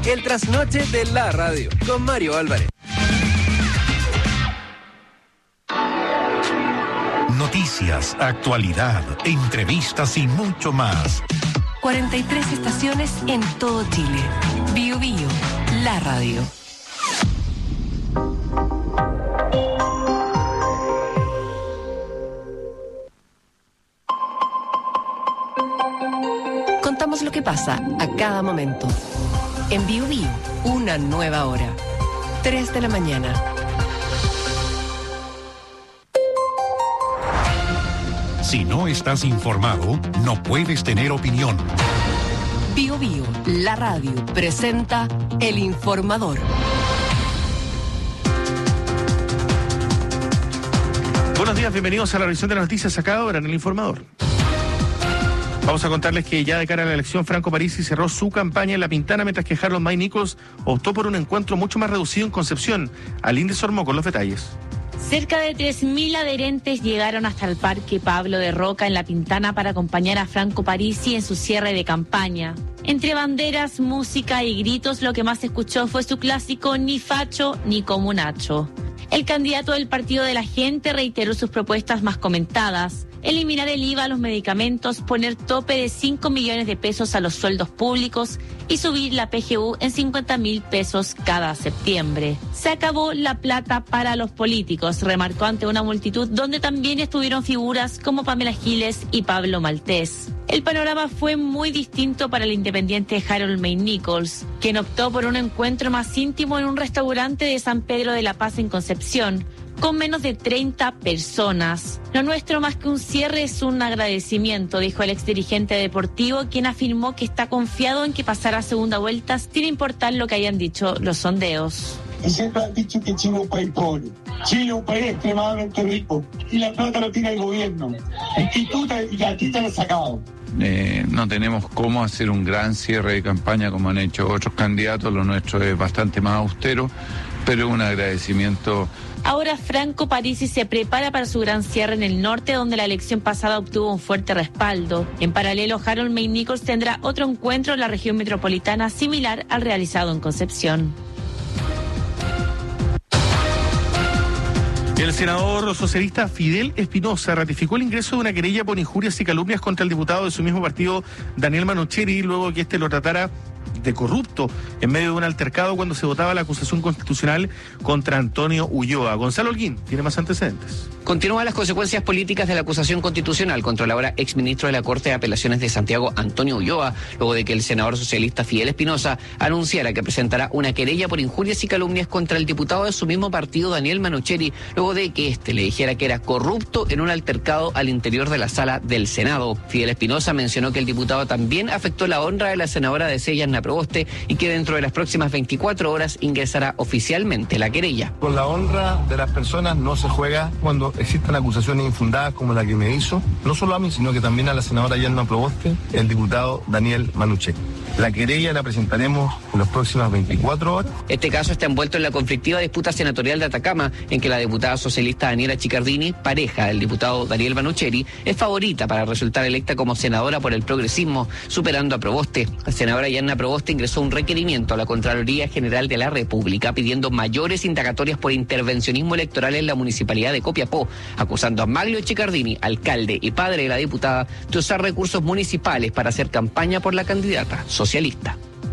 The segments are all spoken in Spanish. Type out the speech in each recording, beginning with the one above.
El trasnoche de la radio con Mario Álvarez. Noticias, actualidad, entrevistas y mucho más. 43 estaciones en todo Chile. Bio Bio, la radio. Contamos lo que pasa a cada momento. En Bio Bio, una nueva hora. 3 de la mañana. Si no estás informado, no puedes tener opinión. Bio Bio, la radio, presenta El Informador. Buenos días, bienvenidos a la revisión de las noticias acá ahora en El Informador. Vamos a contarles que ya de cara a la elección, Franco Parisi cerró su campaña en La Pintana, mientras que Harold May Nichols optó por un encuentro mucho más reducido en Concepción. Aline Sormo con los detalles. Cerca de 3.000 adherentes llegaron hasta el Parque Pablo de Roca en La Pintana para acompañar a Franco Parisi en su cierre de campaña. Entre banderas, música y gritos, lo que más se escuchó fue su clásico "ni facho ni comunacho". El candidato del Partido de la Gente reiteró sus propuestas más comentadas: eliminar el IVA a los medicamentos, poner tope de 5 millones de pesos a los sueldos públicos y subir la PGU en 50.000 pesos cada septiembre. Se acabó la plata para los políticos, remarcó ante una multitud donde también estuvieron figuras como Pamela Giles y Pablo Maltés. El panorama fue muy distinto para el independiente Harold May Nichols, quien optó por un encuentro más íntimo en un restaurante de San Pedro de la Paz en Concepción, con menos de 30 personas. Lo nuestro más que un cierre es un agradecimiento, dijo el exdirigente deportivo, quien afirmó que está confiado en que pasará segunda vuelta sin importar lo que hayan dicho los sondeos. Y siempre han dicho que Chile es un país pobre. Chile es un país extremadamente rico. Y la plata lo tiene el gobierno. Y a ti te lo he sacado. No tenemos cómo hacer un gran cierre de campaña como han hecho otros candidatos. Lo nuestro es bastante más austero, pero un agradecimiento. Ahora Franco Parisi se prepara para su gran cierre en el norte, donde la elección pasada obtuvo un fuerte respaldo. En paralelo, Harold May Nichols tendrá otro encuentro en la región metropolitana similar al realizado en Concepción. El senador socialista Fidel Espinosa ratificó el ingreso de una querella por injurias y calumnias contra el diputado de su mismo partido, Daniel Manucheri, luego que este lo tratara de corrupto en medio de un altercado cuando se votaba la acusación constitucional contra Antonio Ulloa. Gonzalo Holguín tiene más antecedentes. Continúan las consecuencias políticas de la acusación constitucional contra el ahora exministro de la Corte de Apelaciones de Santiago, Antonio Ulloa, luego de que el senador socialista Fidel Espinosa anunciara que presentará una querella por injurias y calumnias contra el diputado de su mismo partido, Daniel Manucheri, luego de que éste le dijera que era corrupto en un altercado al interior de la sala del Senado. Fidel Espinosa mencionó que el diputado también afectó la honra de la senadora de Yanna Proboste y que dentro de las próximas 24 horas ingresará oficialmente la querella. Con la honra de las personas no se juega cuando existen acusaciones infundadas como la que me hizo, no solo a mí, sino que también a la senadora Yanna Proboste, el diputado Daniel Manucheri. La querella la presentaremos en las próximas 24 horas. Este caso está envuelto en la conflictiva disputa senatorial de Atacama, en que la diputada socialista Daniela Chicardini, pareja del diputado Daniel Manucheri, es favorita para resultar electa como senadora por el progresismo, superando a Proboste. La senadora Yanna Proboste ingresó un requerimiento a la Contraloría General de la República pidiendo mayores indagatorias por intervencionismo electoral en la municipalidad de Copiapó, acusando a Maglio Chicardini, alcalde y padre de la diputada, de usar recursos municipales para hacer campaña por la candidata socialista.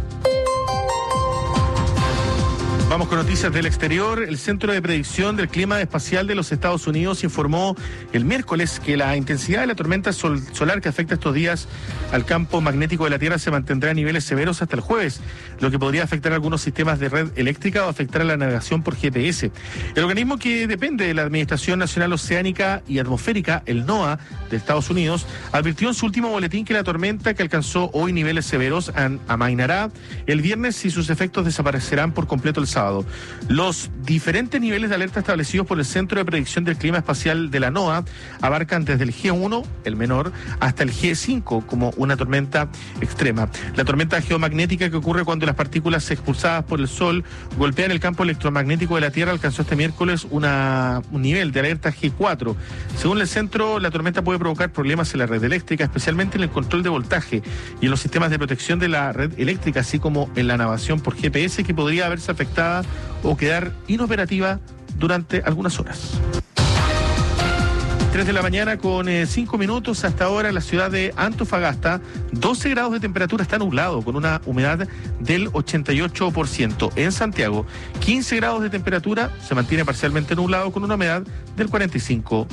Vamos con noticias del exterior. El Centro de Predicción del Clima Espacial de los Estados Unidos informó el miércoles que la intensidad de la tormenta solar que afecta estos días al campo magnético de la Tierra se mantendrá a niveles severos hasta el jueves, lo que podría afectar a algunos sistemas de red eléctrica o afectar a la navegación por GPS. El organismo que depende de la Administración Nacional Oceánica y Atmosférica, el NOAA, de Estados Unidos, advirtió en su último boletín que la tormenta, que alcanzó hoy niveles severos, amainará el viernes y sus efectos desaparecerán por completo el sábado. sábado. Los diferentes niveles de alerta establecidos por el Centro de Predicción del Clima Espacial de la NOAA abarcan desde el G1, el menor, hasta el G5 como una tormenta extrema. La tormenta geomagnética que ocurre cuando las partículas expulsadas por el Sol golpean el campo electromagnético de la Tierra alcanzó este miércoles un nivel de alerta G4. Según el centro, la tormenta puede provocar problemas en la red eléctrica, especialmente en el control de voltaje y en los sistemas de protección de la red eléctrica, así como en la navegación por GPS, que podría verse afectada o quedar inoperativa durante algunas horas. 3 de la mañana con 5 minutos. Hasta ahora en la ciudad de Antofagasta, 12 grados de temperatura, está nublado con una humedad del 88%. En Santiago, 15 grados de temperatura, se mantiene parcialmente nublado con una humedad del 45%.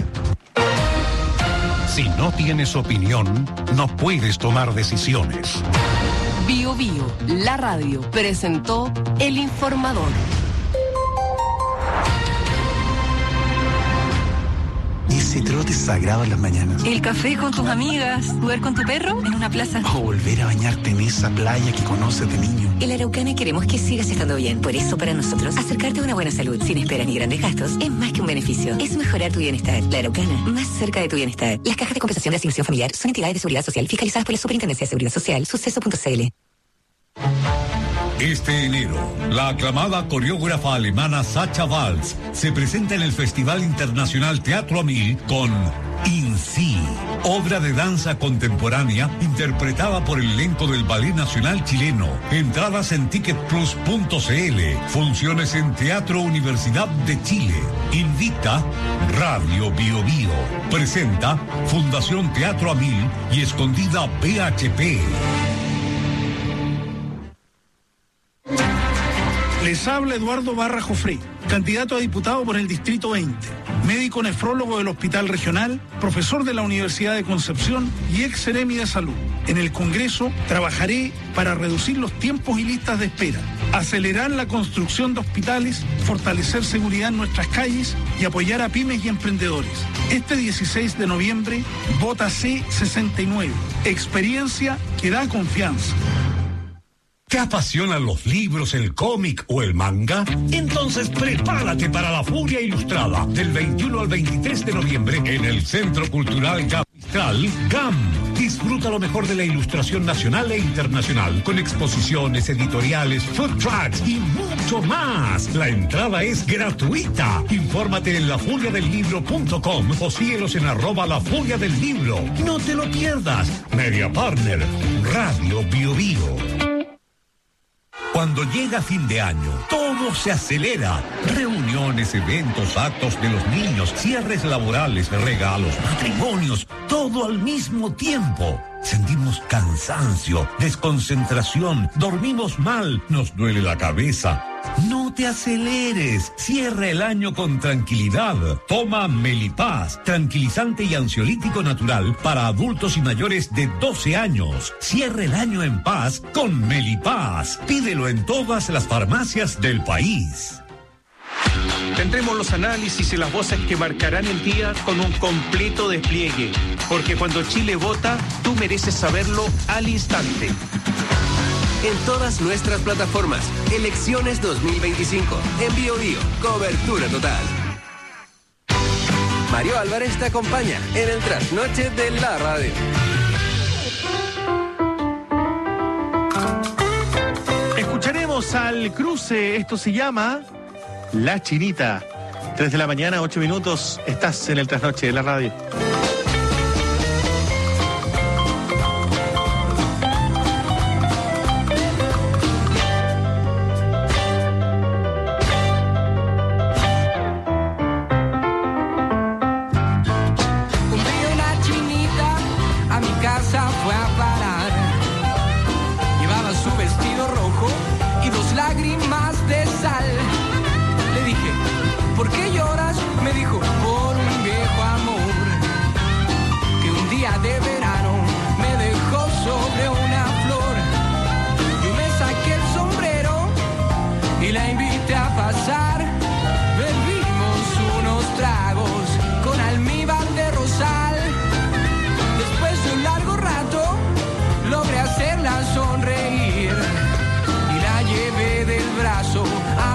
Si no tienes opinión, no puedes tomar decisiones. Bio Bio, la radio, presentó El Informador. Ese trote sagrado en las mañanas. El café con tus amigas, jugar con tu perro en una plaza. O volver a bañarte en esa playa que conoces de niño. En La Araucana queremos que sigas estando bien. Por eso, para nosotros, acercarte a una buena salud sin esperas ni grandes gastos es más que un beneficio. Es mejorar tu bienestar. La Araucana, más cerca de tu bienestar. Las cajas de compensación de asignación familiar son entidades de seguridad social fiscalizadas por la Superintendencia de Seguridad Social, suceso.cl. Este enero, la aclamada coreógrafa alemana Sacha Waltz se presenta en el Festival Internacional Teatro a Mil con In Si, obra de danza contemporánea interpretada por el elenco del Ballet Nacional Chileno. Entradas en ticketplus.cl. Funciones en Teatro Universidad de Chile. Invita Radio Bio Bio. Presenta Fundación Teatro a Mil y Escondida BHP. Les habla Eduardo Barra Jofré, candidato a diputado por el Distrito 20, médico nefrólogo del Hospital Regional, profesor de la Universidad de Concepción y ex seremi de Salud. En el Congreso trabajaré para reducir los tiempos y listas de espera, acelerar la construcción de hospitales, fortalecer seguridad en nuestras calles y apoyar a pymes y emprendedores. Este 16 de noviembre, vota C69, experiencia que da confianza. ¿Te apasionan los libros, el cómic o el manga? Entonces prepárate para la Furia Ilustrada del 21 al 23 de noviembre en el Centro Cultural Mistral GAM. Disfruta lo mejor de la ilustración nacional e internacional con exposiciones, editoriales, food trucks y mucho más. La entrada es gratuita. Infórmate en lafuriadelibro.com o síguelos en @lafuriadelibro. No te lo pierdas. Media Partner, Radio Bio Bio. Cuando llega fin de año, todo se acelera. Reuniones, eventos, actos de los niños, cierres laborales, regalos, matrimonios, todo al mismo tiempo. Sentimos cansancio, desconcentración, dormimos mal, nos duele la cabeza. No te aceleres, cierra el año con tranquilidad. Toma Melipaz, tranquilizante y ansiolítico natural para adultos y mayores de 12 años. Cierra el año en paz con Melipaz. Pídelo en todas las farmacias del país. Tendremos los análisis y las voces que marcarán el día con un completo despliegue, porque cuando Chile vota, tú mereces saberlo al instante. En todas nuestras plataformas, Elecciones 2025, en Bio Bio, cobertura total. Mario Álvarez te acompaña en el trasnoche de la radio. Escucharemos al cruce, esto se llama La Chinita. 3 de la mañana, 8 minutos, estás en el trasnoche de la radio. Sonreír y la llevé del brazo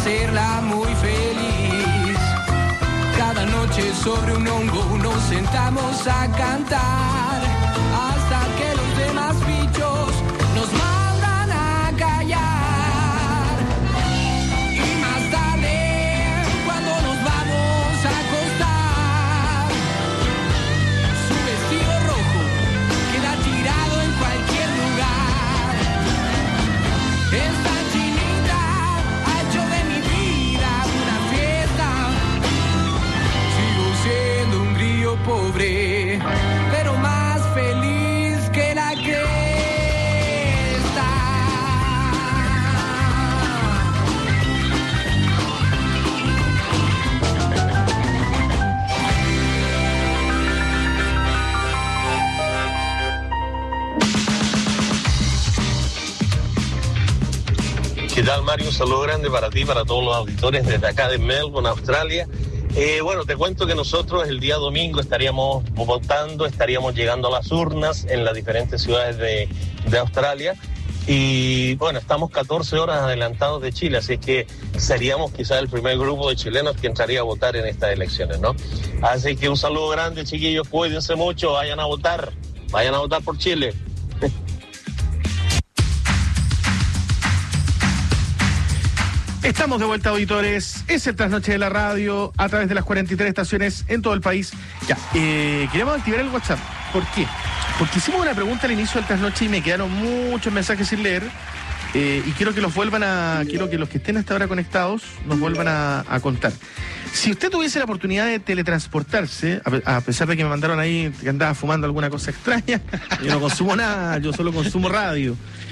hacerla muy feliz. Cada noche sobre un hongo nos sentamos a cantar hasta que los demás bichos nos mandan a callar. Y más tarde, cuando nos vamos a acostar, su vestido rojo queda tirado en cualquier lugar. Esta chinita ha hecho de mi vida una fiesta. Sigo siendo un grillo pobre, pero más feliz que la cresta. ¿Qué tal, Mario? Un saludo grande para ti, para todos los auditores desde acá de Melbourne, Australia. Bueno, te cuento que nosotros el día domingo estaríamos votando, estaríamos llegando a las urnas en las diferentes ciudades de Australia. Y bueno, estamos 14 horas adelantados de Chile, así que seríamos quizás el primer grupo de chilenos que entraría a votar en estas elecciones, ¿no? Así que un saludo grande, chiquillos, cuídense mucho, vayan a votar por Chile. Estamos de vuelta, auditores. Es el Trasnoche de la Radio a través de las 43 estaciones en todo el país. Ya, queremos activar el WhatsApp. ¿Por qué? Porque hicimos una pregunta al inicio del Trasnoche y me quedaron muchos mensajes sin leer. Y quiero que los que estén hasta ahora conectados nos vuelvan a contar. Si usted tuviese la oportunidad de teletransportarse, a pesar de que me mandaron ahí que andaba fumando alguna cosa extraña, yo no consumo nada, yo solo consumo radio.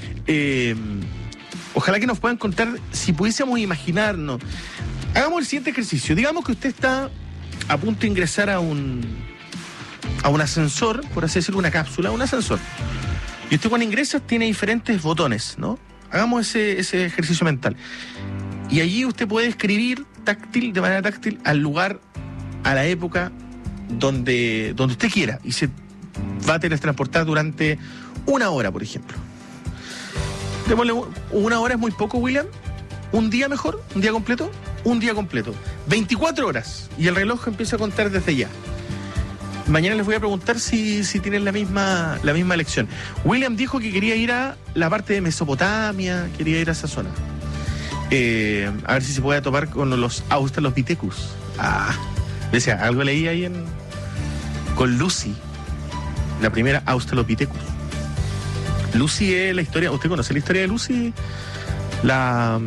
Ojalá que nos puedan contar si pudiésemos imaginarnos. Hagamos el siguiente ejercicio. Digamos que usted está a punto de ingresar a un ascensor, por así decirlo, una cápsula, un ascensor. Y usted cuando ingresa tiene diferentes botones, ¿no? Hagamos ese ejercicio mental. Y allí usted puede escribir de manera táctil al lugar, a la época donde usted quiera. Y se va a teletransportar durante una hora, por ejemplo. Démosle una hora, es muy poco, William. ¿Un día mejor? ¿Un día completo? Un día completo. 24 horas. Y el reloj empieza a contar desde ya. Mañana les voy a preguntar si tienen la misma elección. William dijo que quería ir a la parte de Mesopotamia, quería ir a esa zona. A ver si se puede topar con los Australopithecus. Decía, algo leí ahí con Lucy, la primera Australopithecus. Lucy es la historia. ¿Usted conoce la historia de Lucy? La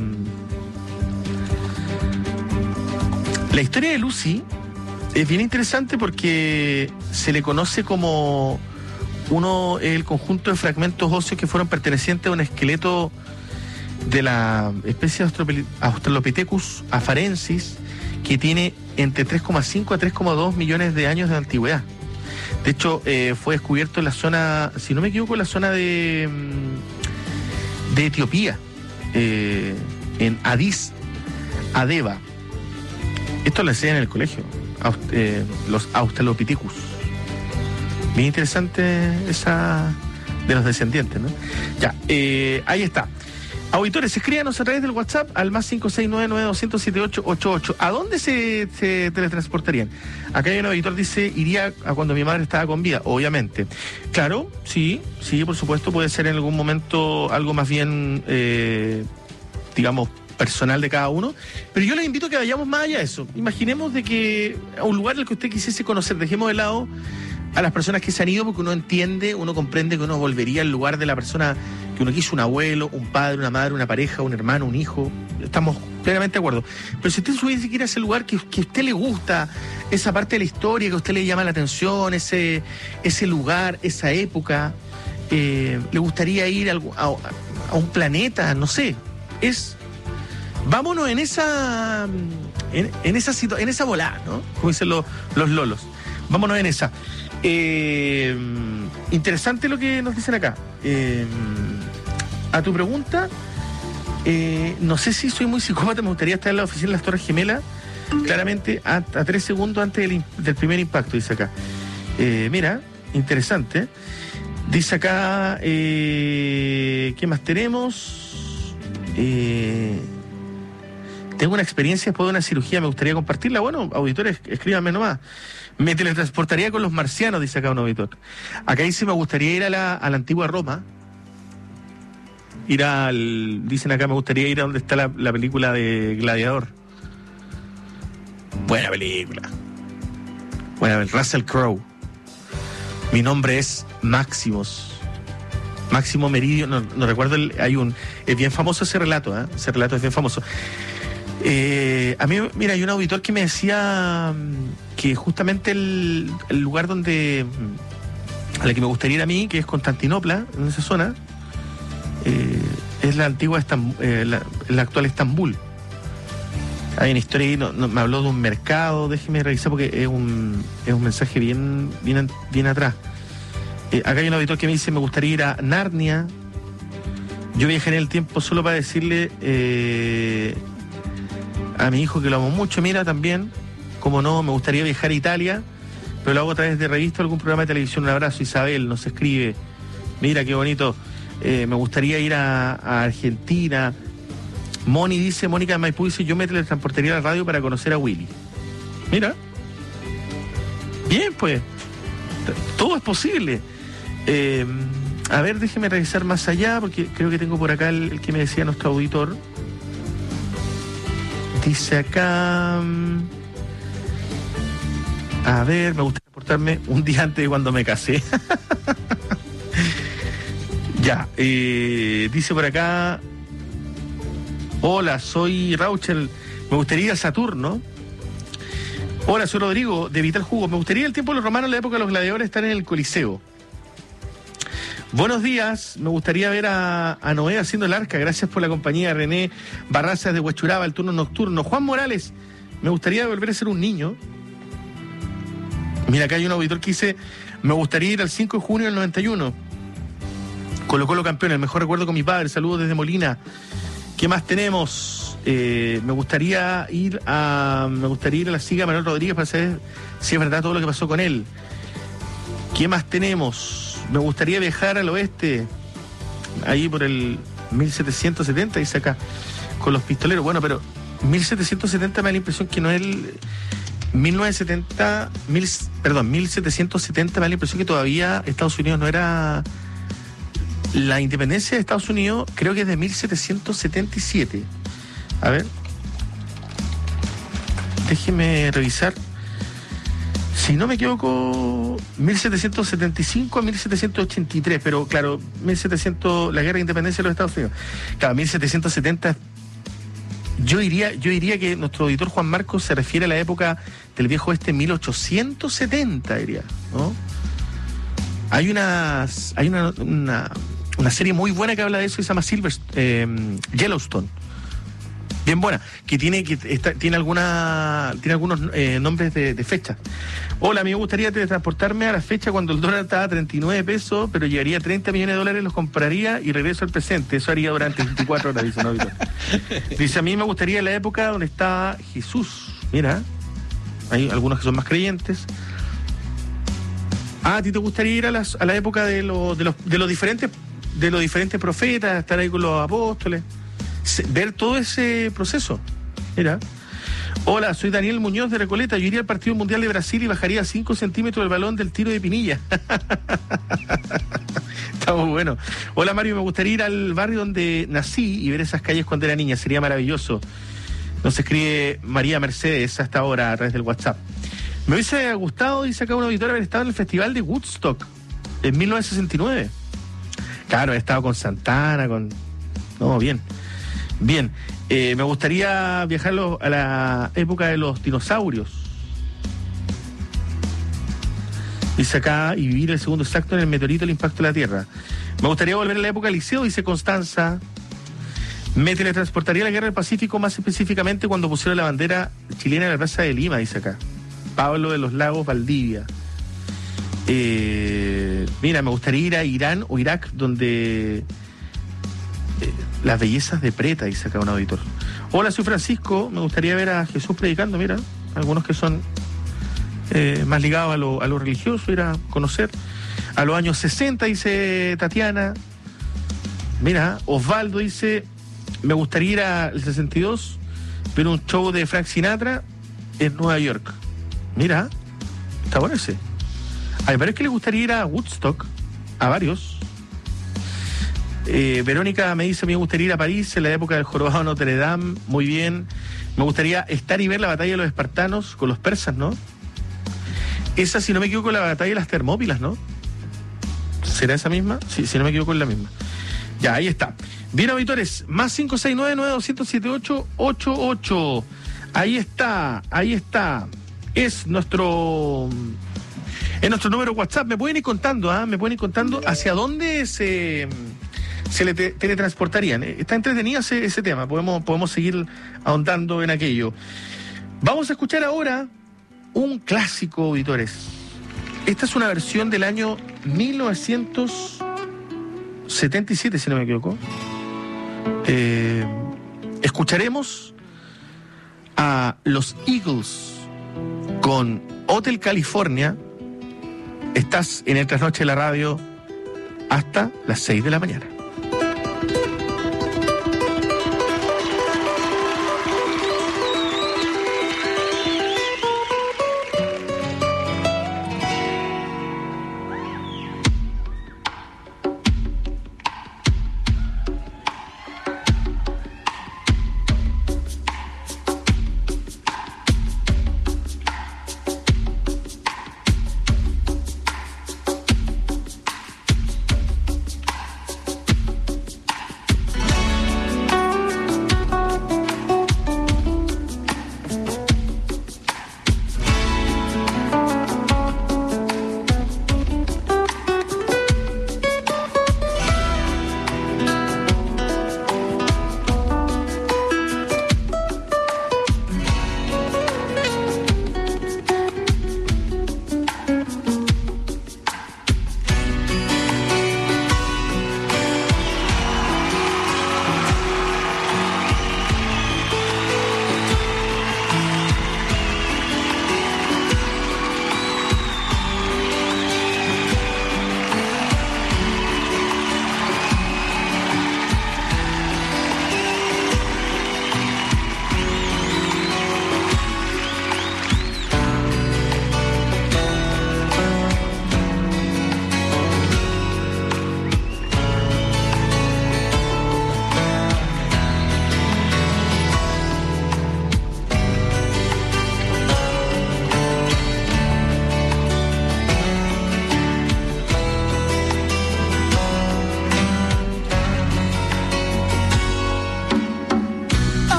historia de Lucy es bien interesante porque se le conoce como el conjunto de fragmentos óseos que fueron pertenecientes a un esqueleto de la especie Australopithecus afarensis, que tiene entre 3,5 a 3,2 millones de años de antigüedad. De hecho, fue descubierto en la zona, si no me equivoco, en la zona de Etiopía, en Addis Abeba. Esto lo enseñan en el colegio, los Australopithecus. Bien interesante esa de los descendientes, ¿no? Ya, ahí está. Auditores, escríbanos a través del WhatsApp al más 569-9200-7888. ¿A dónde se teletransportarían? Acá hay un auditor dice, iría a cuando mi madre estaba con vida, obviamente. Claro, sí, por supuesto, puede ser en algún momento algo más bien, digamos, personal de cada uno, pero yo les invito a que vayamos más allá de eso. Imaginemos de que a un lugar al que usted quisiese conocer, dejemos de lado a las personas que se han ido, porque uno entiende, uno comprende que uno volvería al lugar de la persona que uno quiso, un abuelo, un padre, una madre, una pareja, un hermano, un hijo. Estamos plenamente de acuerdo. Pero si usted subiese que ir a ese lugar que a usted le gusta, esa parte de la historia que a usted le llama la atención, ese lugar, esa época, le gustaría ir a un planeta, no sé, vámonos en esa volada, ¿no? Como dicen los lolos. Vámonos en esa. Interesante lo que nos dicen acá. A tu pregunta, no sé si soy muy psicópata, me gustaría estar en la oficina de las Torres Gemelas, claramente a 3 segundos antes del primer impacto, dice acá. Mira, interesante. Dice acá, ¿qué más tenemos? Tengo una experiencia después de una cirugía, me gustaría compartirla. Bueno, auditores, escríbanme nomás. Me teletransportaría con los marcianos, dice acá un auditor. Acá dice, me gustaría ir a la antigua Roma. Dicen acá, me gustaría ir a donde está la película de Gladiador. Buena película. Russell Crowe. Mi nombre es Máximo Meridio, no recuerdo, es bien famoso ese relato, ese relato es bien famoso. A mí, mira, hay un auditor que me decía que justamente el lugar al que me gustaría ir a mí, que es Constantinopla, en esa zona, es la antigua la actual Estambul. Hay una historia ahí, me habló de un mercado, déjeme revisar porque es un mensaje bien atrás. Acá hay un auditor que me dice, me gustaría ir a Narnia. Yo viajaré en el tiempo solo para decirle a mi hijo que lo amo mucho. Mira, también, como no, me gustaría viajar a Italia, pero lo hago a través de revista o algún programa de televisión. Un abrazo, Isabel, nos escribe. Mira, qué bonito. Me gustaría ir a Argentina. Mónica de Maipú dice, yo me teletransportaría a la radio para conocer a Willy. Mira. Bien, pues. Todo es posible. A ver, déjeme revisar más allá, porque creo que tengo por acá el que me decía nuestro auditor. Dice acá... A ver, me gustaría transportarme un día antes de cuando me casé. Ya, dice por acá... Hola, soy Rauchel, me gustaría ir a Saturno. Hola, soy Rodrigo, de Vital Jugo. Me gustaría el tiempo de los romanos, en la época de los gladiadores, estar en el Coliseo. Buenos días, me gustaría ver a Noé haciendo el arca. Gracias por la compañía. René Barrazas de Huachuraba, el turno nocturno. Juan Morales, me gustaría volver a ser un niño. Mira, acá hay un auditor que dice, me gustaría ir al 5 de junio del 91. Colo-Colo campeón, el mejor recuerdo con mi padre. Saludos desde Molina. ¿Qué más tenemos? Me gustaría ir a la siga Manuel Rodríguez para saber si es verdad todo lo que pasó con él. ¿Qué más tenemos? Me gustaría viajar al oeste, ahí por el 1770, dice acá, con los pistoleros. Bueno, pero 1770 me da la impresión que no es el... 1770 me da la impresión que todavía Estados Unidos no era... La independencia de Estados Unidos creo que es de 1777. A ver. Déjeme revisar. Si no me equivoco, 1775 a 1783. Pero claro, la guerra de independencia de los Estados Unidos. Claro, 1770. Yo diría que nuestro auditor Juan Marcos se refiere a la época del viejo oeste, 1870, diría, ¿no? Hay una serie muy buena que habla de eso, que se llama Yellowstone. Bien buena, que tiene algunos nombres de fechas. Hola, a mí me gustaría teletransportarme a la fecha cuando el dólar estaba a 39 pesos, pero llevaría 30 millones de dólares, los compraría y regreso al presente. Eso haría durante 24 horas, dice, ¿no? Dice, a mí me gustaría la época donde estaba Jesús. Mira, hay algunos que son más creyentes. ¿A ti te gustaría ir a la época de los diferentes profetas, estar ahí con los apóstoles, ver todo ese proceso? Mira. Hola, soy Daniel Muñoz de Recoleta. Yo iría al Partido Mundial de Brasil y bajaría 5 centímetros del balón del tiro de Pinilla. Está muy bueno. Hola, Mario, me gustaría ir al barrio donde nací y ver esas calles cuando era niña. Sería maravilloso. Nos escribe María Mercedes hasta ahora a través del WhatsApp. Me hubiese gustado, dice acá un auditor, haber estado en el Festival de Woodstock en 1969. Claro, he estado con Santana, bien. Me gustaría viajar a la época de los dinosaurios. Dice acá, y vivir el segundo exacto en el meteorito del impacto de la Tierra. Me gustaría volver a la época del Liceo, dice Constanza. Me teletransportaría a la Guerra del Pacífico, más específicamente cuando pusieron la bandera chilena en la Plaza de Lima, dice acá. Pablo de los Lagos, Valdivia. Mira, me gustaría ir a Irán o Irak, donde las bellezas de Preta, dice acá un auditor. Hola, soy Francisco, me gustaría ver a Jesús predicando, mira, algunos que son más ligados a lo religioso, ir a conocer. A los años 60, dice Tatiana. Mira, Osvaldo dice, me gustaría ir al 62 ver un show de Frank Sinatra en Nueva York. Mira, está bueno ese. A mí me parece que le gustaría ir a Woodstock, a varios. Verónica me dice, me gustaría ir a París en la época del jorobado de Notre Dame. Muy bien. Me gustaría estar y ver la batalla de los espartanos con los persas, ¿no? Esa, si no me equivoco, la batalla de las Termópilas, ¿no? ¿Será esa misma? Sí, si no me equivoco, es la misma. Ya, ahí está. Bien, auditores, más 569-9200-7888. Ahí está. Es nuestro número WhatsApp. Me pueden ir contando, hacia dónde se le teletransportarían. Está entretenido ese tema. Podemos seguir ahondando en aquello. Vamos a escuchar ahora un clásico, auditores. Esta es una versión del año 1977, si no me equivoco. Escucharemos a los Eagles con Hotel California. Estás en el Trasnoche de la Radio hasta las 6 de la mañana.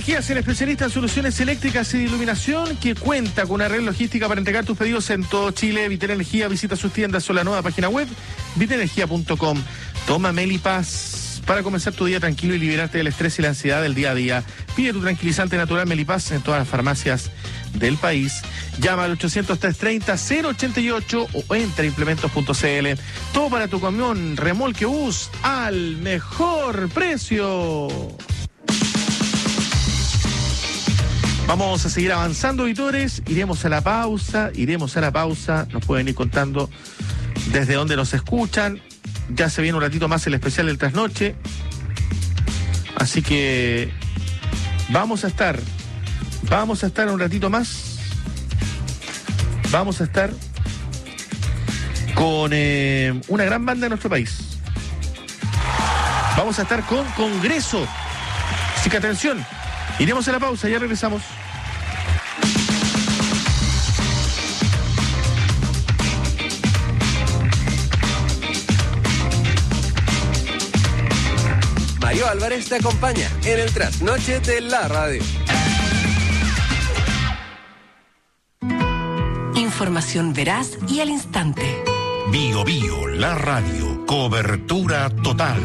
Energías, el especialista en soluciones eléctricas y de iluminación que cuenta con una red logística para entregar tus pedidos en todo Chile. Vitenergía, visita sus tiendas o la nueva página web vitenergía.com. Toma Melipaz para comenzar tu día tranquilo y liberarte del estrés y la ansiedad del día a día. Pide tu tranquilizante natural Melipaz en todas las farmacias del país. Llama al 800-330-088 o entra a implementos.cl. Todo para tu camión, remolque, bus al mejor precio. Vamos a seguir avanzando, auditores. Iremos a la pausa. Nos pueden ir contando desde dónde nos escuchan. Ya se viene un ratito más el especial del trasnoche. Así que vamos a estar un ratito más. Vamos a estar con una gran banda de nuestro país. Vamos a estar con Congreso. Así que atención. Iremos a la pausa, ya regresamos. Mario Álvarez te acompaña en el trasnoche de la radio. Información veraz y al instante. Bio Bio, la radio, cobertura total.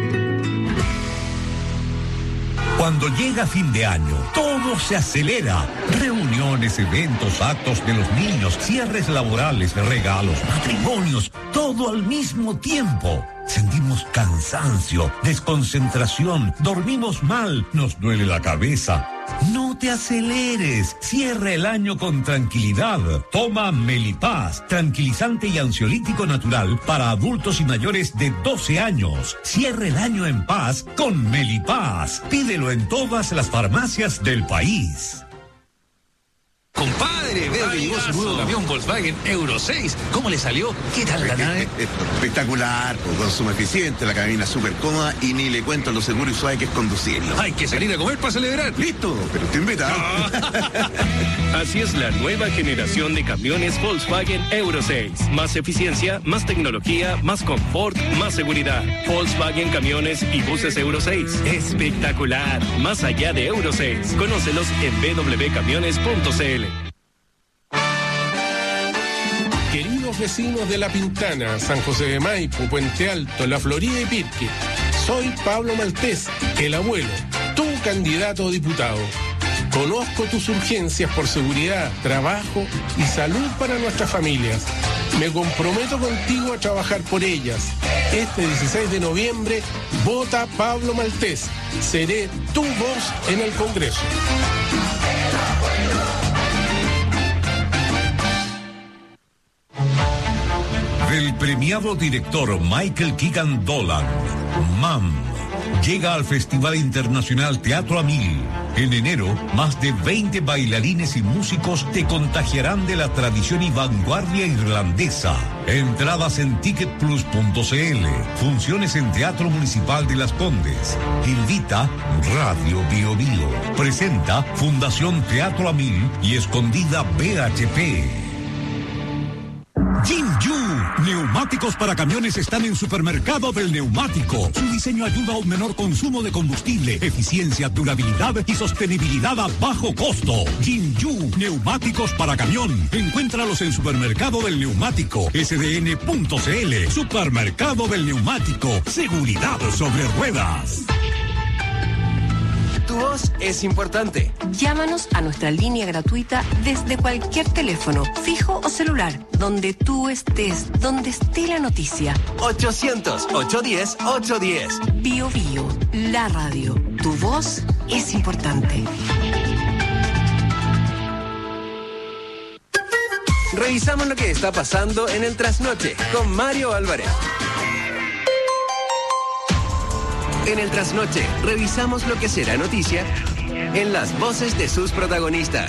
Cuando llega fin de año, todo se acelera. Reuniones, eventos, actos de los niños, cierres laborales, regalos, matrimonios, todo al mismo tiempo. Sentimos cansancio, desconcentración, dormimos mal, nos duele la cabeza. No te aceleres, cierra el año con tranquilidad. Toma Melipaz, tranquilizante y ansiolítico natural para adultos y mayores de 12 años. Cierra el año en paz con Melipaz. Pídelo en todas las farmacias del país. Compadre, veo que llegó su nuevo camión Volkswagen Euro 6. ¿Cómo le salió? ¿Qué tal la nave? Espectacular, con consumo eficiente, la cabina súper cómoda y ni le cuento lo seguro y suave que es conducirlo. Hay que salir a comer para celebrar. Listo, pero te invitado. Así es la nueva generación de camiones Volkswagen Euro 6. Más eficiencia, más tecnología, más confort, más seguridad. Volkswagen Camiones y Buses Euro 6. Espectacular. Más allá de Euro 6. Conócelos en www.camiones.cl. Queridos vecinos de La Pintana, San José de Maipo, Puente Alto, La Florida y Pirque, soy Pablo Maltés, el abuelo, tu candidato a diputado. Conozco tus urgencias por seguridad, trabajo y salud para nuestras familias. Me comprometo contigo a trabajar por ellas. Este 16 de noviembre, vota Pablo Maltés. Seré tu voz en el Congreso. El premiado director Michael Keegan Dolan, MAM, llega al Festival Internacional Teatro a Mil. En enero, más de 20 bailarines y músicos te contagiarán de la tradición y vanguardia irlandesa. Entradas en ticketplus.cl. Funciones en Teatro Municipal de Las Condes. Invita Radio Bio Bio. Presenta Fundación Teatro a Mil y Escondida BHP. Jinju, neumáticos para camiones están en Supermercado del Neumático. Su diseño ayuda a un menor consumo de combustible, eficiencia, durabilidad y sostenibilidad a bajo costo. Jinju, neumáticos para camión. Encuéntralos en Supermercado del Neumático, sdn.cl. Supermercado del Neumático, seguridad sobre ruedas. Tu voz es importante. Llámanos a nuestra línea gratuita desde cualquier teléfono, fijo o celular, donde tú estés, donde esté la noticia. 800-810-810. Bio Bio, la radio. Tu voz es importante. Revisamos lo que está pasando en el trasnoche con Mario Álvarez. En el trasnoche, revisamos lo que será noticia en las voces de sus protagonistas.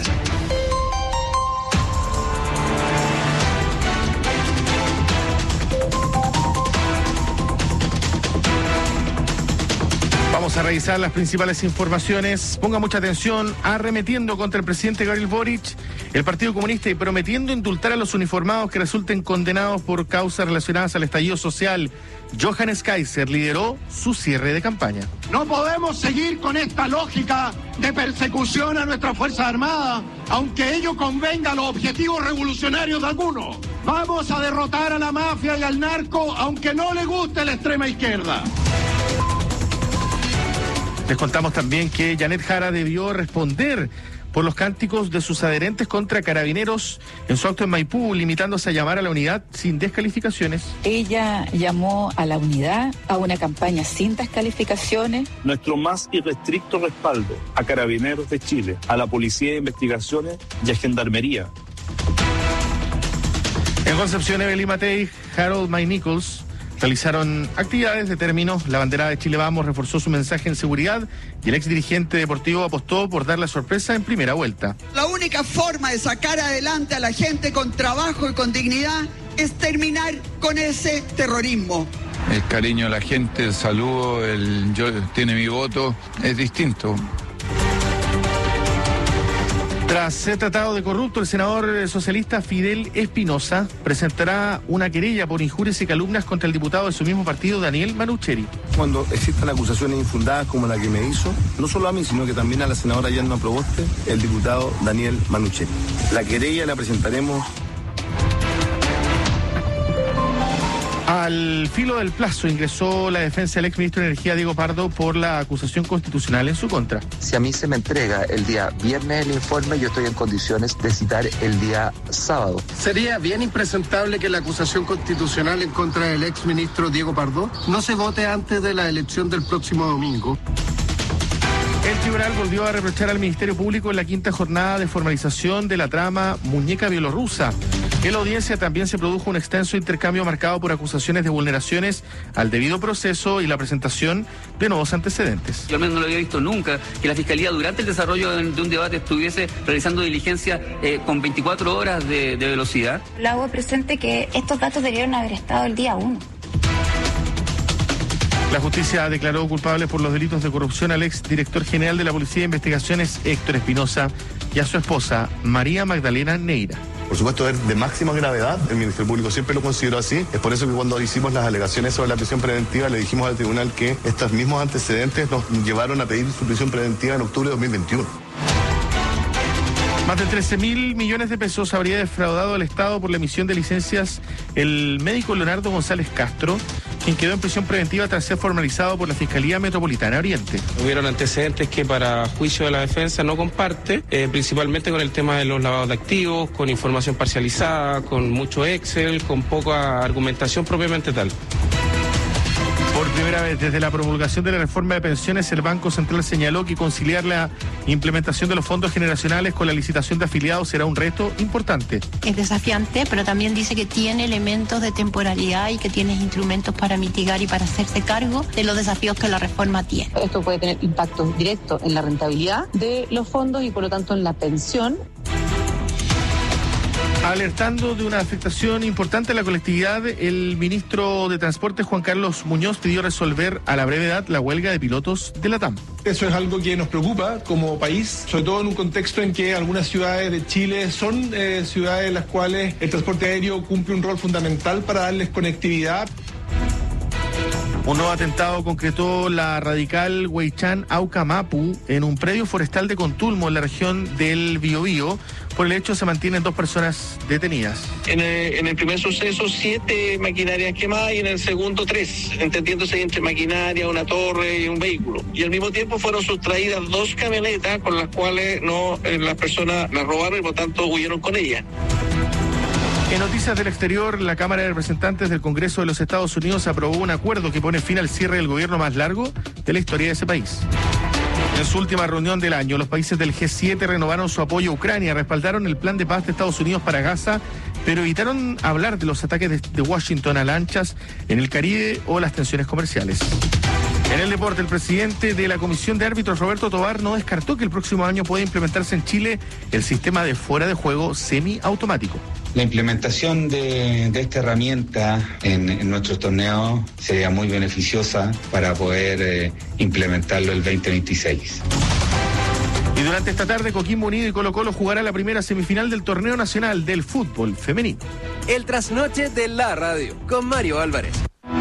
Vamos a revisar las principales informaciones. Ponga mucha atención. Arremetiendo contra el presidente Gabriel Boric, el Partido Comunista, y prometiendo indultar a los uniformados que resulten condenados por causas relacionadas al estallido social. Johannes Kaiser lideró su cierre de campaña. No podemos seguir con esta lógica de persecución a nuestras Fuerzas Armadas, aunque ello convenga a los objetivos revolucionarios de algunos. Vamos a derrotar a la mafia y al narco, aunque no le guste la extrema izquierda. Les contamos también que Janet Jara debió responder por los cánticos de sus adherentes contra carabineros en su acto en Maipú, limitándose a llamar a la unidad sin descalificaciones. Ella llamó a la unidad a una campaña sin descalificaciones. Nuestro más irrestricto respaldo a Carabineros de Chile, a la Policía de Investigaciones y a Gendarmería. En Concepción, Evelyn Matei, Harold May Nichols realizaron actividades de término. La bandera de Chile Vamos reforzó su mensaje en seguridad y el exdirigente deportivo apostó por dar la sorpresa en primera vuelta. La única forma de sacar adelante a la gente con trabajo y con dignidad es terminar con ese terrorismo. El cariño a la gente, el saludo, el yo tiene mi voto, es distinto. Tras ser tratado de corrupto, el senador socialista Fidel Espinosa presentará una querella por injurias y calumnias contra el diputado de su mismo partido, Daniel Manucheri. Cuando existan acusaciones infundadas como la que me hizo, no solo a mí, sino que también a la senadora Yanma Proboste, el diputado Daniel Manucheri. La querella la presentaremos. Al filo del plazo ingresó la defensa del exministro de Energía, Diego Pardo, por la acusación constitucional en su contra. Si a mí se me entrega el día viernes el informe, yo estoy en condiciones de citar el día sábado. Sería bien impresentable que la acusación constitucional en contra del exministro Diego Pardo no se vote antes de la elección del próximo domingo. El tribunal volvió a reprochar al Ministerio Público en la quinta jornada de formalización de la trama Muñeca Bielorrusa. En la audiencia también se produjo un extenso intercambio marcado por acusaciones de vulneraciones al debido proceso y la presentación de nuevos antecedentes. Yo al menos no lo había visto nunca, que la Fiscalía durante el desarrollo de un debate estuviese realizando diligencia con 24 horas de velocidad. Le hago presente que estos datos debieron haber estado el día 1. La justicia declaró culpable por los delitos de corrupción al ex director general de la Policía de Investigaciones, Héctor Espinosa, y a su esposa, María Magdalena Neira. Por supuesto, es de máxima gravedad, el Ministerio Público siempre lo consideró así, es por eso que cuando hicimos las alegaciones sobre la prisión preventiva le dijimos al tribunal que estos mismos antecedentes nos llevaron a pedir su prisión preventiva en octubre de 2021. Más de 13.000 millones de pesos habría defraudado al Estado por la emisión de licencias el médico Leonardo González Castro, quien quedó en prisión preventiva tras ser formalizado por la Fiscalía Metropolitana Oriente. Hubieron antecedentes que para juicio de la defensa no comparte, principalmente con el tema de los lavados de activos, con información parcializada, con mucho Excel, con poca argumentación propiamente tal. Por primera vez desde la promulgación de la reforma de pensiones, el Banco Central señaló que conciliar la implementación de los fondos generacionales con la licitación de afiliados será un reto importante. Es desafiante, pero también dice que tiene elementos de temporalidad y que tiene instrumentos para mitigar y para hacerse cargo de los desafíos que la reforma tiene. Esto puede tener impactos directos en la rentabilidad de los fondos y por lo tanto en la pensión. Alertando de una afectación importante a la colectividad, el ministro de Transporte, Juan Carlos Muñoz, pidió resolver a la brevedad la huelga de pilotos de la TAM. Eso es algo que nos preocupa como país, sobre todo en un contexto en que algunas ciudades de Chile son ciudades en las cuales el transporte aéreo cumple un rol fundamental para darles conectividad. Un nuevo atentado concretó la radical Huaychán Auca Mapu en un predio forestal de Contulmo, en la región del Biobío. Por el hecho se mantienen 2 personas detenidas. En el primer suceso 7 maquinarias quemadas y en el segundo 3, entendiéndose entre maquinaria, una torre y un vehículo. Y al mismo tiempo fueron sustraídas 2 camionetas con las cuales las personas las robaron y por tanto huyeron con ellas. En noticias del exterior, la Cámara de Representantes del Congreso de los Estados Unidos aprobó un acuerdo que pone fin al cierre del gobierno más largo de la historia de ese país. En su última reunión del año, los países del G7 renovaron su apoyo a Ucrania, respaldaron el plan de paz de Estados Unidos para Gaza, pero evitaron hablar de los ataques de Washington a lanchas en el Caribe o las tensiones comerciales. En el deporte, el presidente de la Comisión de Árbitros, Roberto Tobar, no descartó que el próximo año pueda implementarse en Chile el sistema de fuera de juego semiautomático. La implementación de esta herramienta en nuestros torneos sería muy beneficiosa para poder implementarlo el 2026. Y durante esta tarde, Coquimbo Unido y Colo-Colo jugará la primera semifinal del Torneo Nacional del Fútbol Femenino. El trasnoche de la radio, con Mario Álvarez.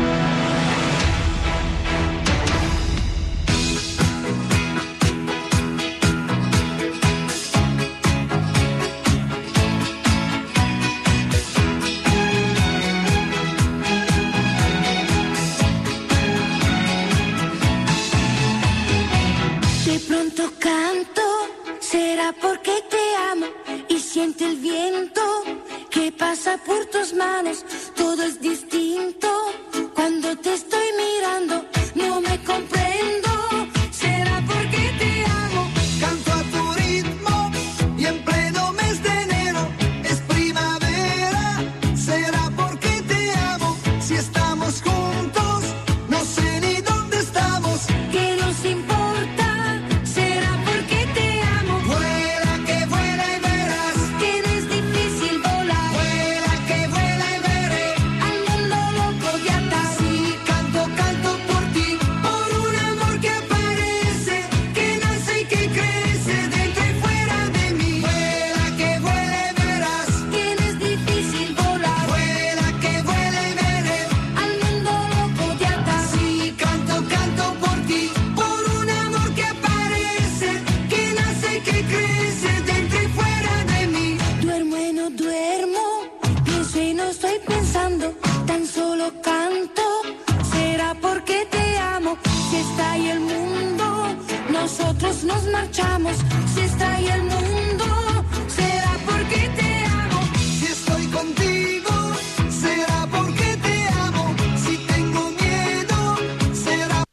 De pronto canto, será porque te amo y siente el viento que pasa por tus manos. Todo es distinto cuando te estoy mirando. No me comprendo, será porque te amo. Canto a tu ritmo y en pleno mes de enero es primavera. Será porque te amo. Si estamos juntos, no sé ni dónde estamos. ¿Qué nos importa? Será porque te amo. Vuela que vuela y verás Que no es difícil volar. Vuela que vuela y veré Al mundo loco de atar. Si canto, canto por ti, por un amor que aparece, que nace y que crece dentro y fuera de mí. Vuela que vuela y verás Que no es difícil volar. Vuela que vuela y veré Al mundo loco de atar. Si canto, canto por ti, por un amor que aparece, que nace y que crece dentro y fuera de mí. Duermo y no duermo, pienso y no estoy pensando, tan solo canto. Será porque te amo. Si está ahí el mundo, nosotros nos marchamos. Si está ahí el mundo, será porque te amo. Si estoy contigo, será porque te amo. Si tengo miedo, será.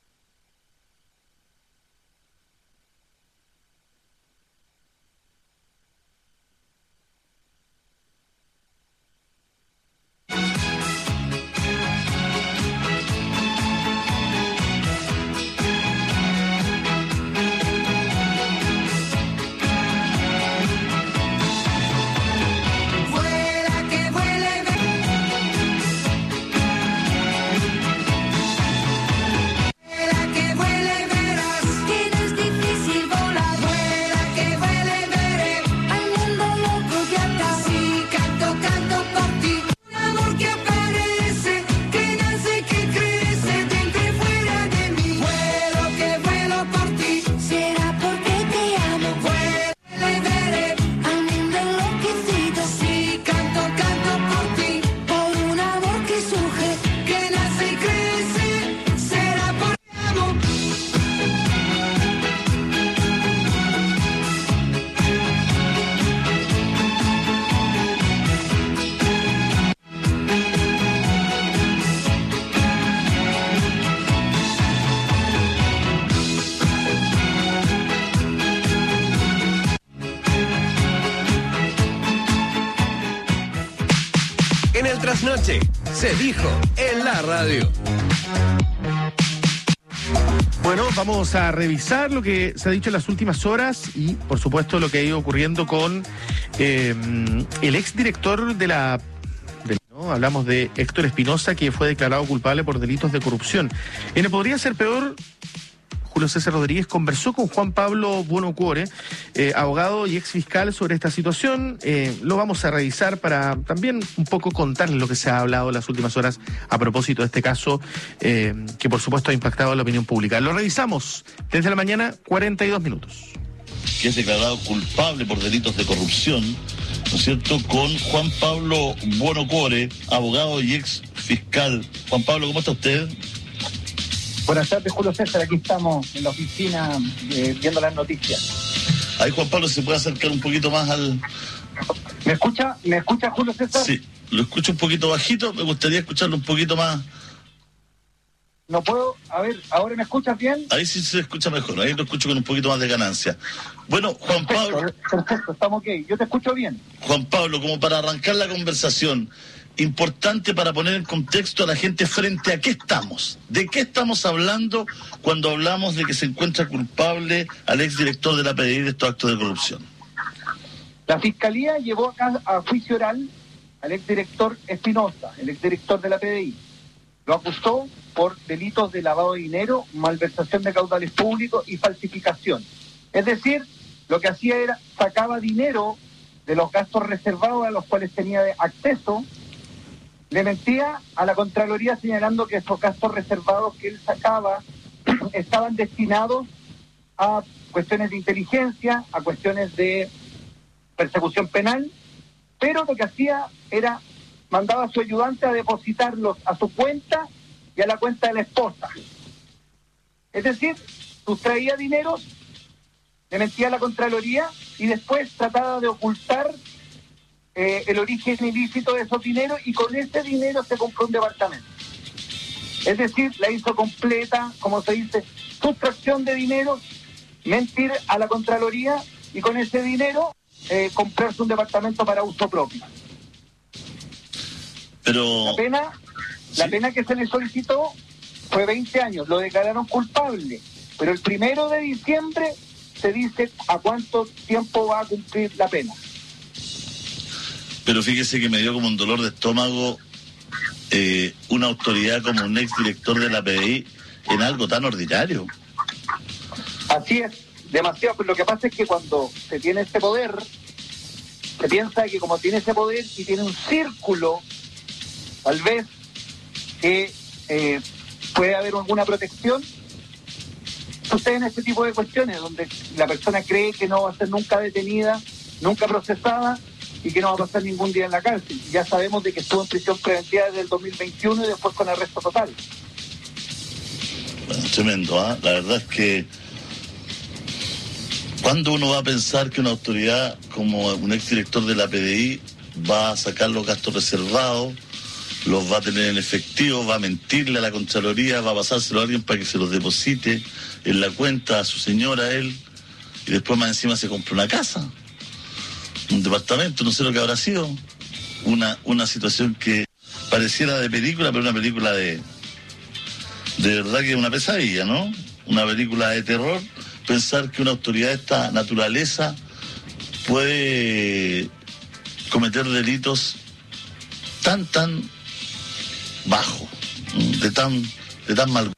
Vuela que vuela y Vuela que vuela y verás Que no es difícil volar. Vuela que vuela y veré Al mundo loco de atar. Si canto, canto por ti, un amor que aparece, que nace, que crece dentro y fuera de mí. Vuelo que vuelo por ti, Será porque te amo. vuela y veré. Al mundo enloquecido. Si canto, canto por ti, Por un amor que surge. que nace y crece, será porque amo. En el trasnoche, se dijo en la radio. Bueno, vamos a revisar lo que se ha dicho en las últimas horas y, por supuesto, lo que ha ido ocurriendo con el exdirector de la... ¿no? Hablamos de Héctor Espinosa, que fue declarado culpable por delitos de corrupción. En el Podría Ser Peor, Julio César Rodríguez conversó con Juan Pablo Buonocuore, abogado y ex fiscal, sobre esta situación. Lo vamos a revisar para también un poco contarles lo que se ha hablado en las últimas horas a propósito de este caso, que por supuesto ha impactado a la opinión pública. Lo revisamos desde la mañana, 42 minutos. Que es declarado culpable por delitos de corrupción, ¿no es cierto?, con Juan Pablo Buonocuore, abogado y ex fiscal. Juan Pablo, ¿cómo está usted? Buenas tardes, Julio César. Aquí estamos en la oficina viendo las noticias. Ahí, Juan Pablo, ¿se puede acercar un poquito más al...? ¿Me escucha, Julio César? Sí, lo escucho un poquito bajito, me gustaría escucharlo un poquito más... No puedo, a ver, ¿ahora me escuchas bien? Ahí sí se escucha mejor, ahí lo escucho con un poquito más de ganancia. Bueno, Juan Pablo... Perfecto, estamos ok, yo te escucho bien. Juan Pablo, como para arrancar la conversación, importante para poner en contexto a la gente frente a qué estamos. ¿De qué estamos hablando cuando hablamos de que se encuentra culpable al exdirector de la PDI de estos actos de corrupción? La Fiscalía llevó acá a juicio oral al exdirector Espinosa, el exdirector de la PDI. Lo acusó por delitos de lavado de dinero, malversación de caudales públicos y falsificación. Es decir, lo que hacía era sacaba dinero de los gastos reservados a los cuales tenía acceso, le mentía a la Contraloría señalando que esos gastos reservados que él sacaba estaban destinados a cuestiones de inteligencia, a cuestiones de persecución penal, pero lo que hacía era mandaba a su ayudante a depositarlos a su cuenta y a la cuenta de la esposa. Es decir, sustraía dinero, le mentía a la Contraloría y después trataba de ocultar el origen ilícito de esos dineros, y con ese dinero se compró un departamento. Es decir, la hizo completa, como se dice, sustracción de dinero, mentir a la Contraloría y con ese dinero comprarse un departamento para uso propio. Pero la pena que se le solicitó fue 20 años, lo declararon culpable, pero el 1 de diciembre se dice a cuánto tiempo va a cumplir la pena. Pero fíjese que me dio como un dolor de estómago una autoridad como un exdirector de la PDI en algo tan ordinario. Así es, demasiado, pero lo que pasa es que cuando se tiene ese poder, se piensa que como tiene ese poder y tiene un círculo, tal vez que puede haber alguna protección, suceden este tipo de cuestiones donde la persona cree que no va a ser nunca detenida, nunca procesada y que no va a pasar ningún día en la cárcel. Ya sabemos de que estuvo en prisión preventiva desde el 2021 y después con arresto total. Bueno, tremendo, ¿eh? La verdad es que ¿cuándo uno va a pensar que una autoridad como un exdirector de la PDI va a sacar los gastos reservados, los va a tener en efectivo, va a mentirle a la Contraloría, va a pasárselo a alguien para que se los deposite en la cuenta a su señora, a él, y después más encima se compra una casa, un departamento, no sé lo que habrá sido, una situación que pareciera de película, pero una película de verdad que es una pesadilla, ¿no? Una película de terror, pensar que una autoridad de esta naturaleza puede cometer delitos tan bajos, de tan mal.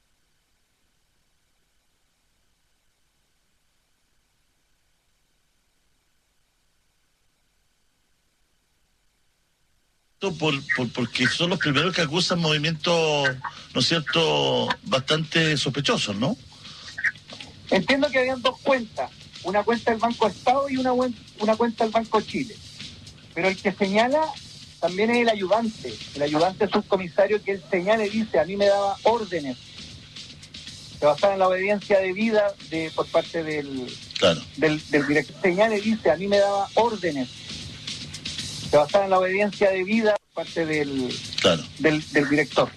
Porque son los primeros que acusan movimientos, ¿no es cierto?, bastante sospechosos, ¿no? Entiendo que habían dos cuentas, una cuenta del Banco Estado y una cuenta del Banco Chile. Pero el que señala también es el ayudante subcomisario, que él señala y dice, a mí me daba órdenes. Se basaba en la obediencia debida por parte del director. Señala y dice, a mí me daba órdenes. Se basaba en la obediencia debida por parte del director.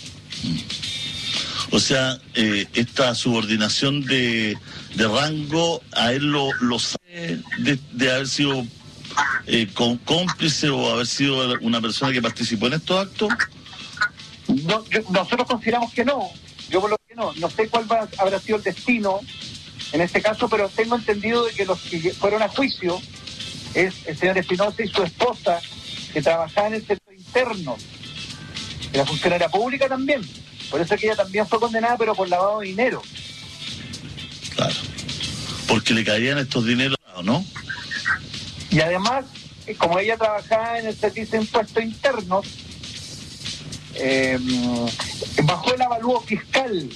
O sea, esta subordinación de rango, a él lo sabe de haber sido cómplice o haber sido una persona que participó en estos actos. No, nosotros consideramos que no. Yo por lo que no sé cuál habrá sido el destino en este caso, pero tengo entendido de que los que fueron a juicio es el señor Espinosa y su esposa, que trabajaban en el sector interno, que la funcionaria pública también. Por eso es que ella también fue condenada, pero por lavado de dinero. Claro, porque le caían estos dineros, ¿no? Y además, como ella trabajaba en el servicio de impuestos internos, bajó el avalúo fiscal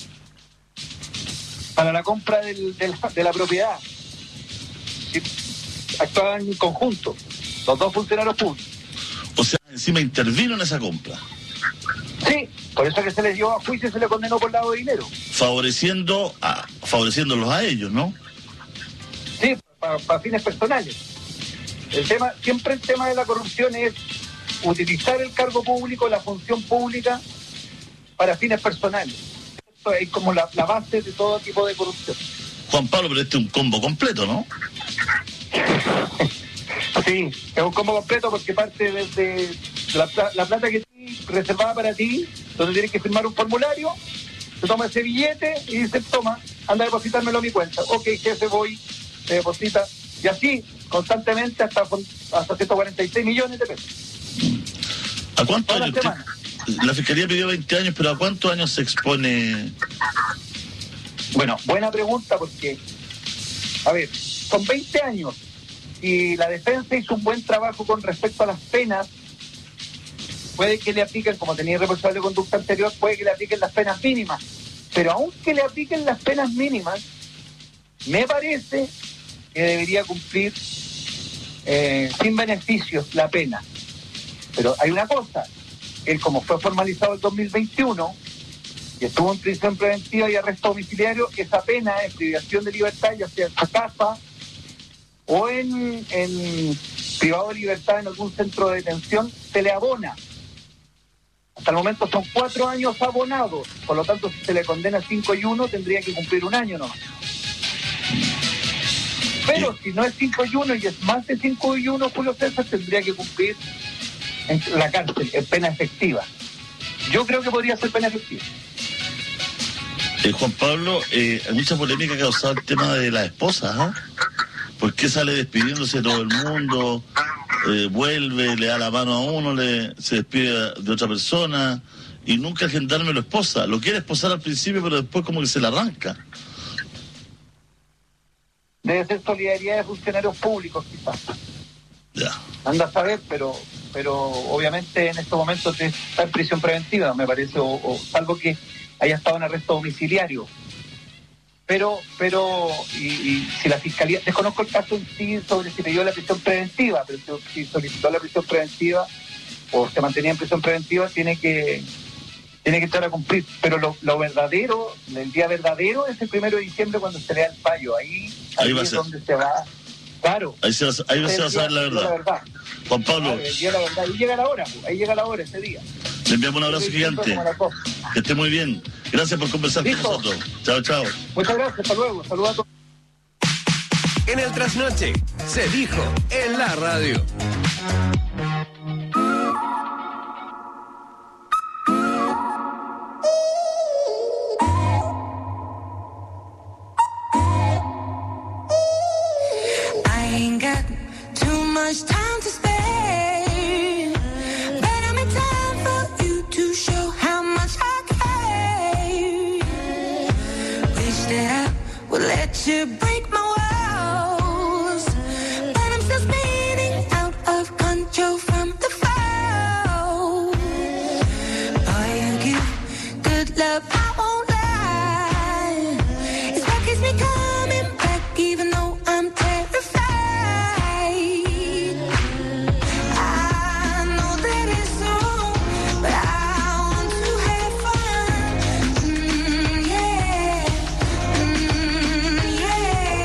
para la compra de la propiedad. Actuaban en conjunto, los dos funcionarios públicos. O sea, encima intervino en esa compra. Sí, por eso que se les llevó a juicio y se le condenó por lavado de dinero. Favoreciéndolos a ellos, ¿no? Sí, para fines personales. Siempre el tema de la corrupción es utilizar el cargo público, la función pública, para fines personales. Esto es como la base de todo tipo de corrupción. Juan Pablo, pero este es un combo completo, ¿no? Sí, es un combo completo porque parte desde la plata que tienes reservada para ti, donde tienes que firmar un formulario, se toma ese billete y dice, toma, anda a depositármelo a mi cuenta. Ok, jefe, voy, te deposita. Y así, constantemente, hasta 146 millones de pesos. ¿A cuántos años? La Fiscalía pidió 20 años, pero ¿a cuántos años se expone? Bueno, buena pregunta, porque, a ver, son 20 años y la defensa hizo un buen trabajo con respecto a las penas. Puede que le apliquen, como tenía responsable de conducta anterior, puede que le apliquen las penas mínimas. Pero aunque le apliquen las penas mínimas, me parece que debería cumplir sin beneficios la pena. Pero hay una cosa, él como fue formalizado el 2021 y estuvo en prisión preventiva y arresto domiciliario, esa pena es privación de libertad, ya sea en su casa o en privado de libertad en algún centro de detención, se le abona. Hasta el momento son 4 años abonados, por lo tanto si se le condena 5 y 1 tendría que cumplir 1 año nomás. Pero si no es 5 y 1 y es más de 5 y 1, Julio César, tendría que cumplir en la cárcel, en pena efectiva. Yo creo que podría ser pena efectiva. Juan Pablo, hay mucha polémica que ha causado el tema de las esposas, ¿Por qué sale despidiéndose todo el mundo? Vuelve, le da la mano a uno, se despide de otra persona y nunca el gendarme lo esposa. Lo quiere esposar al principio, pero después como que se la arranca. Debe ser solidaridad de funcionarios públicos, quizás. Ya. Anda a saber, pero obviamente en estos momentos está en prisión preventiva, me parece, o salvo que haya estado en arresto domiciliario. Pero y si la Fiscalía, desconozco el caso en sí sobre si pidió la prisión preventiva, pero si solicitó la prisión preventiva o se mantenía en prisión preventiva, tiene que estar a cumplir. Pero lo verdadero, el día verdadero es el 1 de diciembre cuando se lea el fallo. Ahí va a es ser donde se va. Claro. Ahí se va a saber la verdad. Juan Pablo. Claro, el día de la verdad. Ahí llega la hora, ese día. Le enviamos un abrazo gigante. Que esté muy bien. Gracias por conversar con nosotros. Chao, chao. Muchas gracias, hasta luego. Saludos a todos. En el Trasnoche se dijo en la radio. I ain't got too much time to spare, but I'm in time for you to show how much I care. Wish that I would let you break my walls, but I'm still spinning out of control from the fall. Boy, you give good love, I won't lie. It's what keeps me coming back, even though I'm terrified. I know that it's wrong, but I want to have fun. Yeah.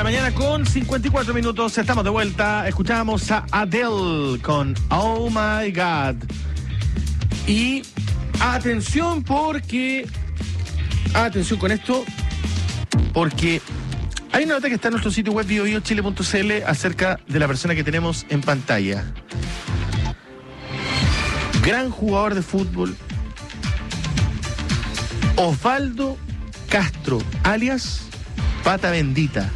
mañana con 54 minutos. Estamos de vuelta. Escuchamos a Adele con Oh My God. Y atención porque... Atención con esto, porque hay una nota que está en nuestro sitio web biobiochile.cl acerca de la persona que tenemos en pantalla. Gran jugador de fútbol, Osvaldo Castro, alias Pata Bendita.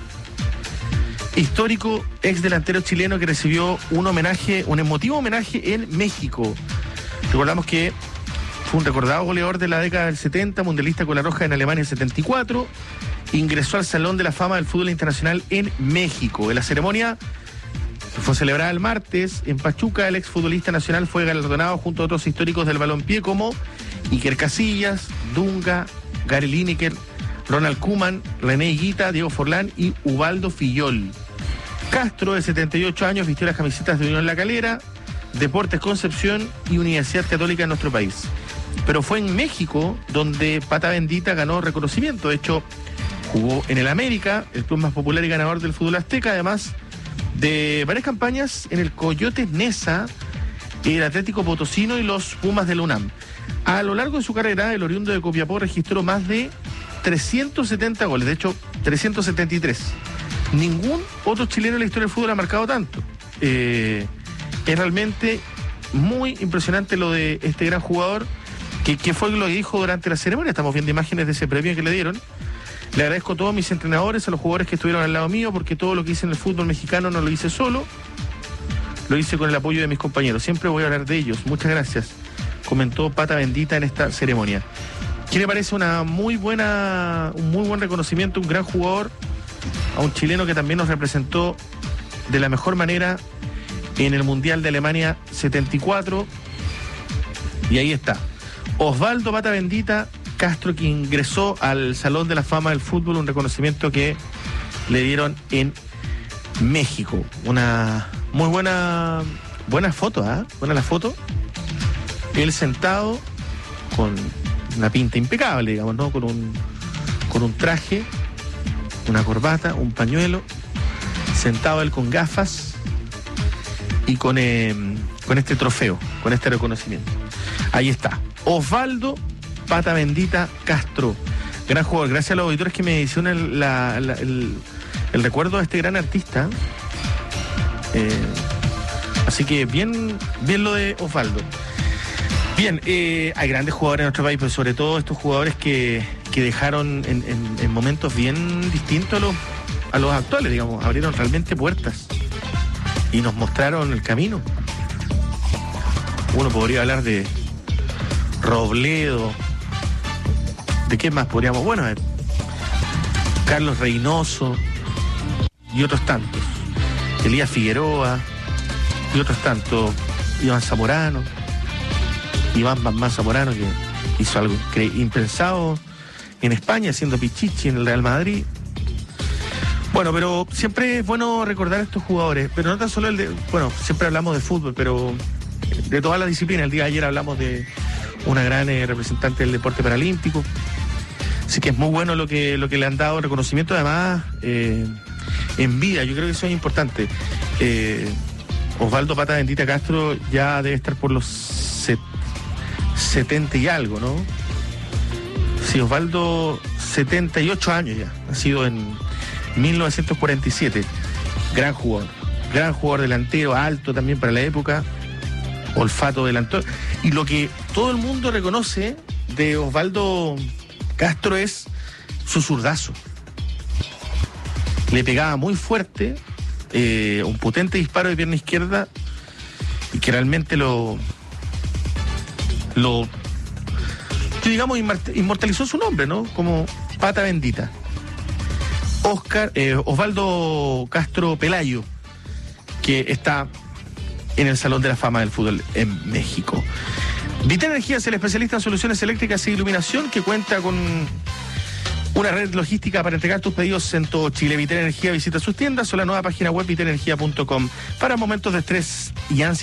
Histórico ex delantero chileno que recibió un emotivo homenaje en México. Recordamos que fue un recordado goleador de la década del 70, mundialista con la roja en Alemania en 74, ingresó al Salón de la Fama del Fútbol Internacional en México. En la ceremonia fue celebrada el martes en Pachuca. El exfutbolista nacional fue galardonado junto a otros históricos del balompié como Iker Casillas, Dunga, Gary Lineker, Ronald Koeman, René Higuita, Diego Forlán y Ubaldo Fillol. Castro, de 78 años, vistió las camisetas de Unión La Calera, Deportes Concepción y Universidad Católica en nuestro país. Pero fue en México donde Pata Bendita ganó reconocimiento. De hecho, jugó en el América, el club más popular y ganador del fútbol azteca, además de varias campañas en el Coyotes Neza, el Atlético Potosino y los Pumas de la UNAM. A lo largo de su carrera, el oriundo de Copiapó registró más de 370 goles, de hecho 373. Ningún otro chileno en la historia del fútbol ha marcado tanto. Es realmente muy impresionante lo de este gran jugador, que fue lo que dijo durante la ceremonia. Estamos viendo imágenes de ese premio que le dieron. Le agradezco a todos mis entrenadores, a los jugadores que estuvieron al lado mío, porque todo lo que hice en el fútbol mexicano no lo hice solo, lo hice con el apoyo de mis compañeros. Siempre voy a hablar de ellos. Muchas gracias, comentó Pata Bendita en esta ceremonia. ¿Qué le parece? Un muy buen reconocimiento, un gran jugador, a un chileno que también nos representó de la mejor manera en el Mundial de Alemania 74. Y ahí está, Osvaldo Pata Bendita Castro, que ingresó al Salón de la Fama del Fútbol, un reconocimiento que le dieron en México. Una muy buena foto, buena la foto. Él sentado con una pinta impecable, digamos, ¿no? Con un traje, una corbata, un pañuelo, sentado él con gafas y con este trofeo, con este reconocimiento. Ahí está, Osvaldo Pata Bendita Castro, gran jugador. Gracias a los auditores que me hicieron el recuerdo de este gran artista. Así que bien lo de Osvaldo. Bien, hay grandes jugadores en nuestro país, pero sobre todo estos jugadores que dejaron en momentos bien distintos a los actuales, digamos, abrieron realmente puertas y nos mostraron el camino. Uno podría hablar de Robledo. ¿De qué más podríamos? Bueno, Carlos Reynoso y otros tantos. Elías Figueroa y otros tantos. Iván Zamorano, que hizo algo impensado en España, siendo Pichichi en el Real Madrid. Bueno, pero siempre es bueno recordar a estos jugadores, pero no tan solo siempre hablamos de fútbol, pero de todas las disciplinas. El día de ayer hablamos de una gran representante del deporte paralímpico. Así que es muy bueno lo que le han dado reconocimiento, además en vida. Yo creo que eso es importante. Osvaldo Pata Bendita Castro ya debe estar por los 70 y algo, ¿no? Sí, Osvaldo, 78 años ya, nacido en 1947. Gran jugador delantero, alto también para la época, olfato delantero. Y lo que todo el mundo reconoce de Osvaldo Castro es su zurdazo. Le pegaba muy fuerte, un potente disparo de pierna izquierda, y que realmente digamos, inmortalizó su nombre, ¿no? Como Pata Bendita. Osvaldo Castro Pelayo, que está en el Salón de la Fama del Fútbol en México. Vital Energía es el especialista en soluciones eléctricas e iluminación, que cuenta con una red logística para entregar tus pedidos en todo Chile. Vital Energía visita sus tiendas o la nueva página web vitalenergia.com. Para momentos de estrés y ansiedad